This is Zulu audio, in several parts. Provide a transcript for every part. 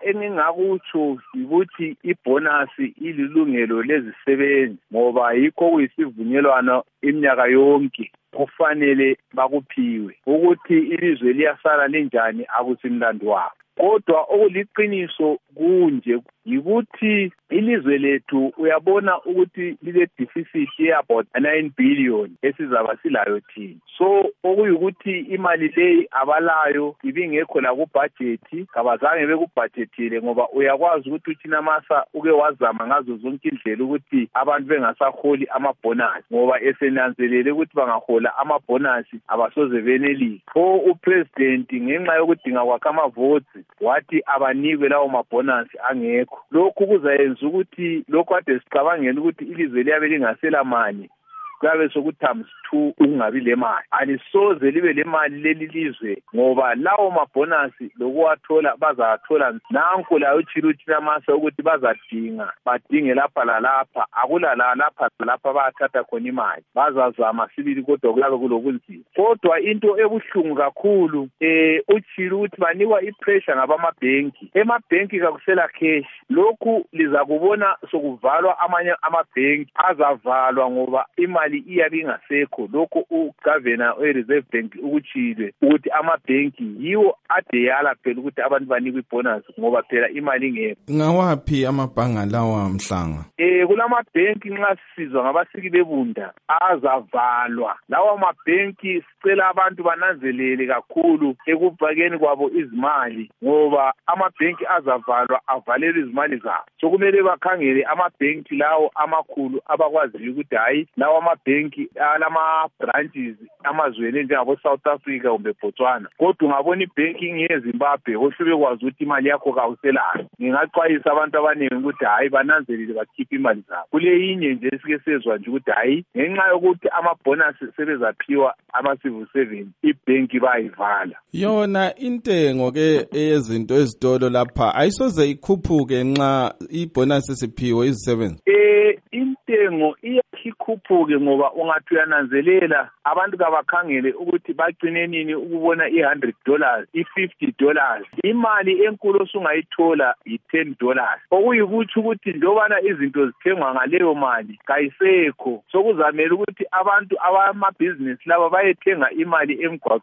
engingakutsho ukuthi ibonus ililungelo lezisebenzi ngoba yikho kuyisivunyelwano iminyaka yonke kufanele bakuphiwe ukuthi ilizwe liyasala linjani akusimlando wabo. Kodwa okuliqiniso kunje yikuthi ilizwe lethu uyabona ukuthi lile deficit ye about 9 billion esizaba silayo thina. So okuyukuthi imali leyi abalayo ibingekho la ku budget kabazange bekubudgetile ngoba uyakwazi ukuthi uthina masa uke wazama ngazo zonke indlela ukuthi abantu bengasaholi amabonus ngoba esenanzelele ukuthi bangahola amabonus abasoze benelise. Upresident ngenxa yokudinga kwakhe amavotes wathi abanikwe lawo mabonus angekho. Lokhu kuzayenza ukuthi lokho kade sicabangela ukuthi ilizwe liyabe lingasela mali kuyabe sokuthi times 2 ukungabi le mali. Alisoze libe le mali leli lizwe ngoba lawo mabonus lokuwathola bazathola nanku la utshilo uthina masa ukuthi bazadinga badinge lapha lalapha akulala lapha bayathatha khona imali bazazama sibili kodwa kuyabe kulokunzima. Kodwa into ebuhlungu kakhulu utshilo ukuthi banikwa ipressure ngabamabhenki. Emabhenki kakusela cash. Lokhu liza kubona sokuvalwa amanye amabhenki azavalwa ngoba imali iyabe ingasekho. Lokho ugovernor we-Reserve Bank ukutshile ukuthi amabhenki yiwo adeyala phela ukuthi abantu banikwe ibonus ngoba phela imali ingekho. Ngawaphi amabhanga lawa Mhlanga? Kulamabhenki nxa sisizwa ngabasiki bebunda azavalwa. Lawa mabhenki sicela abantu bananzelele kakhulu ekufakeni kwabo izimali ngoba amabhenki azavalwa avalele izimali zabo. So kumele bakhangele amabhenki lawo amakhulu abakwaziyo ukuthi hayi lawa amabhenki alama branches amazweni njengabo South Africa kumbe Botswana. Kodwa ungabona ibhenki ngeZimbabwe ohlube kwazi ukuthi imali yakho kawuselayo. Ngingaxwayisa abantu abaningi ukuthi hayi bananzelele bakhiphe imali zabo. Kule inye nje sike sezwa nje ukuthi hayi ngenxa yokuthi amabonus sebezaphiwa ama-civil servants ibhenki bayivala. Yona intengo ke eyezinto ezitolo lapha ayisoze ikhuphuke nxa ibonus siphiwe izisebenzi. Intengo iyakhuphuke ngoba ungathi uyananzelela abantu kabakhangele ukuthi bagcine nini ukubona $100 $50. Imali enkulu osungayithola $10. Okuyikuthi ukuthi njobana izinto zithengwa ngaleyo mali kayisekho sokuzamela ukuthi abantu abamabhizinisi laba bayethenga imali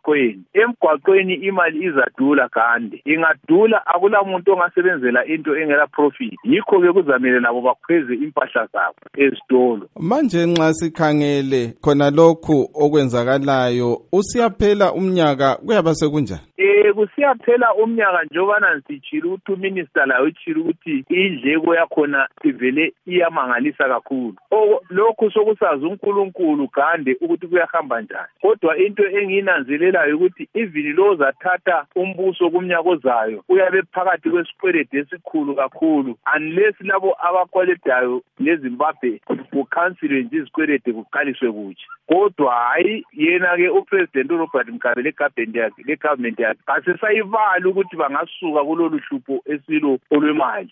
emgwaqweni imali izadula kandi ingadula akulamuntu ongasebenzela into engela profit. Yikho ke kuzamela labo bakhweze impahla zabo ezitolo. Manje nxa sikhangele khona lokhu okwenzakalayo usiyaphela umnyaka kuyaba sekunjani? Kusiyaphela umnyaka njobana sitshila ukuthi uminister layo utshila ukuthi indleko yakhona ivele iyamangalisa kakhulu. Lokhu sokusazi uNkulunkulu gande ukuthi kuyahamba njani. Kodwa into engiyinanzelelayo ukuthi even lo zathatha umbuso kumnyaka ozayo uyabe phakathi kwesikwelede esikhulu kakhulu unless labo abakweledayo leZimbabwe kukhansilwe nje izikwelede kuqaliswe kutsha. Kodwa hayi yena ke uPresident uRobert Mugabe le government yakhe asesayibala ukuthi bangasuka kulolu hlupho esilo olwemali.